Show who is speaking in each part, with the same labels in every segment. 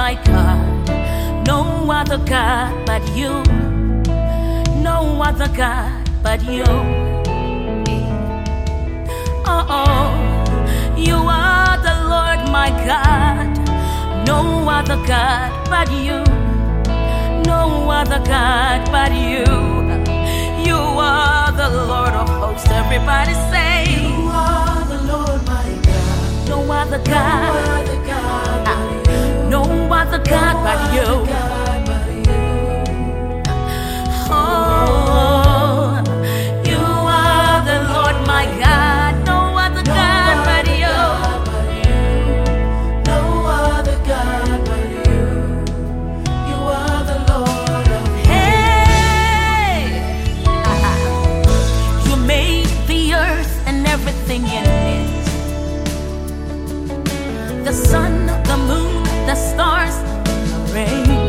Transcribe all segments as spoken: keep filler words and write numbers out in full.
Speaker 1: my God, no other God but you, no other God but you. Oh, oh, you are the Lord my God, no other God but you, no other God but you. You are the Lord of hosts. Everybody say, you are the Lord my God, no other God, no other God but you, no other God but you. Oh, you are the Lord my God, no other God but you, no other God but you. You are the Lord of hey, you made the earth and everything in it, the sun, the moon, the stars, the rain.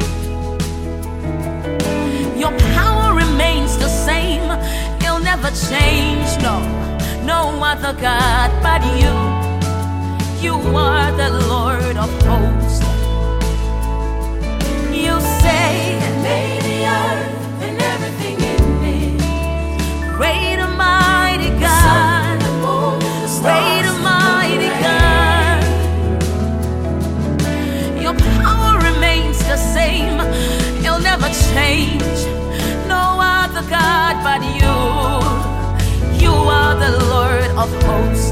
Speaker 1: Your power remains the same, it'll never change. No, no other God but you. You are the Lord of hosts. You say, made the earth and everything in it. Great and mighty God, great and mighty God. Your power remains the same, it'll never change. No other God but you. You are the Lord of hosts.